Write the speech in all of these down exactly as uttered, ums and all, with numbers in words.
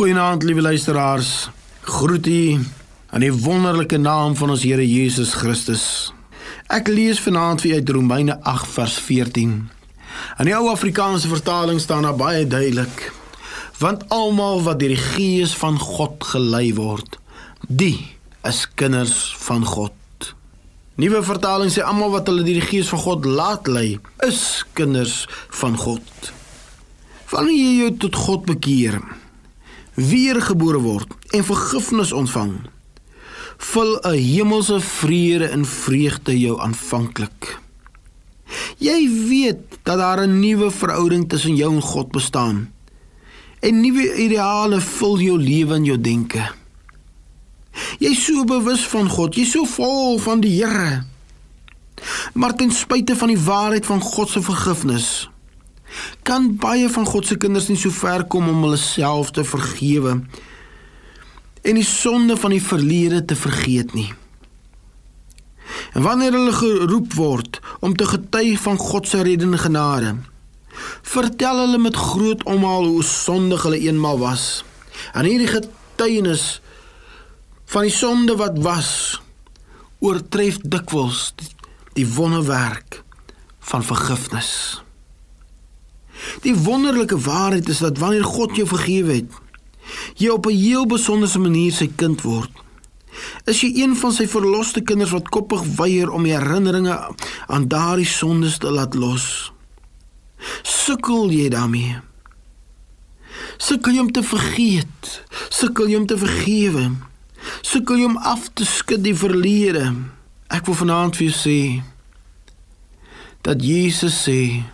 Goeienaand, liewe luisteraars. Groet u in die wonderlike naam van ons Here Jesus Christus. Ek lees vanaand vir u uit Romeine agt vers veertien. In die ou Afrikaanse vertaling staan daar baie duidelik: want almal wat deur die Gees van God gelei word, die is kinders van God. Nuwe vertaling sê almal wat hulle deur die Gees van God laat lei, is kinders van God. Wanneer jy jou tot God bekeer, weergebore word en vergifnis ontvang, vul 'n hemelse vrede en vreugde jou aanvanklik. Jy weet dat daar 'n nuwe verhouding tussen jou en God bestaan, en nuwe ideale vul jou lewe en jou denke. Jy is so bewus van God, jy is so vol van die Here. Maar ten spyte van die waarheid van God se vergifnis, kan baie van God se kinders nie so ver kom om hulle self te vergewe en die sonde van die verlede te vergeet nie. En wanneer hulle geroep word om te getuig van God se reddende genade, vertel hulle met groot omhaal hoe sondig hulle eenmaal was. En hierdie getuienis van die sonde wat was, oortref dikwels die wonderwerk van vergifnis. Die wonderlike waarheid is dat wanneer God jou vergewe het, jy op 'n heel besonderse manier sy kind word. Is jy een van sy verloste kinders wat koppig weier om die herinneringe aan daardie sondes te laat los? Sukkel jy daarmee? Sukkel jy om te vergeet? Sukkel jy om te vergewe? Sukkel jy om af te skud die verlede? Ek wil vanaand vir jou sê, dat Jesus sê,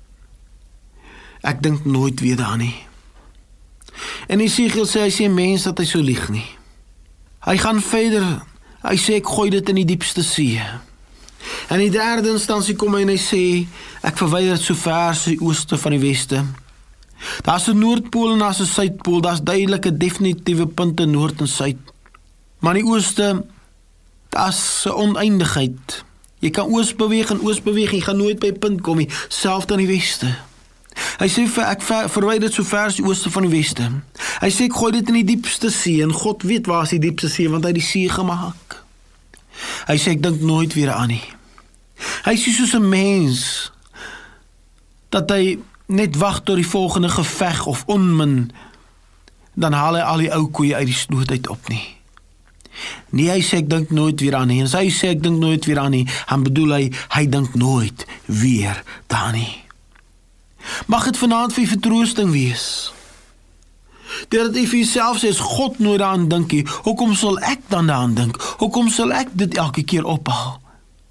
ek dink nooit weer daaraan nie. En Esegiel sê, hy sê mens dat hy so lieg nie. Hy gaan verder, hy sê ek gooi dit in die diepste see. En in die derde instansie kom hy en hy sê, ek verwyder dit so ver as die ooste van die weste. Daar's 'n noordpool en daar's 'n suidpool, daar's duidelike definitiewe punte noord en suid. Maar in die ooste, daar's 'n oneindigheid. Jy kan oos beweeg en oos beweeg, jy gaan nooit by 'n punt kom nie, selfs aan die weste. Hy sê, ek verwyder dit so ver as die ooste van die weste. Hy sê, ek gooi dit in die diepste see, en God weet waar is die diepste see, want hy het die see gemaak. Hy sê, ek dink nooit weer aan nie. Hy sê soos 'n mens, dat hy net wag tot die volgende geveg of onmin, dan haal hy al die ou koeie uit die snoot uit op nie. Nee, hy sê, ek dink nooit weer aan nie, en as hy sê, ek dink nooit weer aan nie, dan bedoel hy, hy dink nooit weer daaraan nie. Mag het vanaand vir vertroosting wees, dat jy vir jouself sê, as God nooit daaraan dink nie, hoekom sal ek dan daaraan dink? Hoekom sal ek dit elke keer ophaal?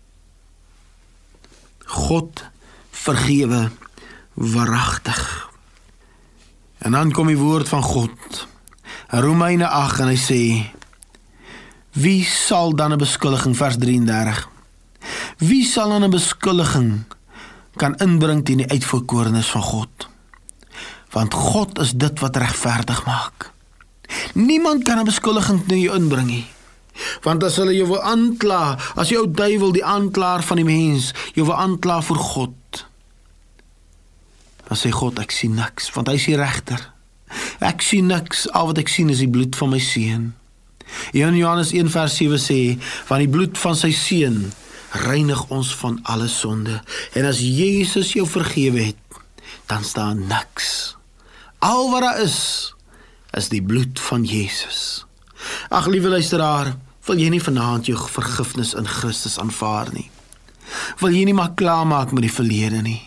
God vergewe waaragtig. En dan kom die woord van God, Romeine agt, en hy sê, wie sal dan 'n beskuldiging, vers drieëndertig, wie sal dan 'n beskuldiging kan inbring teen die uitverkorenes van God? Want God is dit wat regverdig maak. Niemand kan 'n beskuldiging teen jou inbring nie. Want as hulle jou wil aankla, as jou duiwel, die aanklaer van die mens, jou wil aankla voor God, dan sê God, ek sien niks, want hy is die regter. Ek sien niks, al wat ek sien is die bloed van my seun. In Johannes een vers sewe sê, want die bloed van sy seun reinig ons van alle sonde. En as Jesus jou vergewe het, dan staan niks. Al wat daar is, is die bloed van Jesus. Ag, liewe luisteraar, wil jy nie vanaand jou vergifnis in Christus aanvaar nie? Wil jy nie maar klaarmaak met die verlede nie?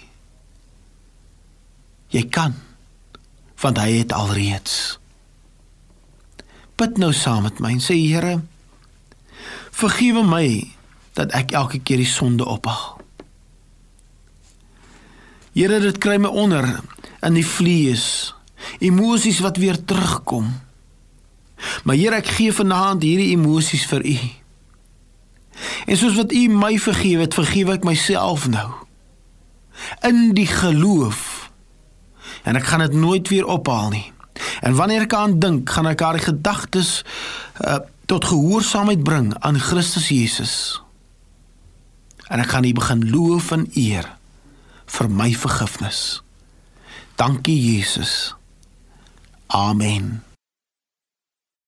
Jy kan, want hy het alreeds. Bid nou saam met my en sê, Here, vergewe my, dat ek elke keer die sonde ophaal. Here, dit kry my onder in die vlees, emosies wat weer terugkom. Maar Here, ek gee vanaand hierdie emosies vir U. En soos wat U my vergewe het, vergewe ek myself nou. In die geloof. En ek gaan dit nooit weer ophaal nie. En wanneer ek aan dink, gaan ek haar gedagtes uh, tot gehoorsaamheid bring aan Christus Jesus. En ek gaan U begin loof en eer vir my vergifnis. Dankie Jesus. Amen.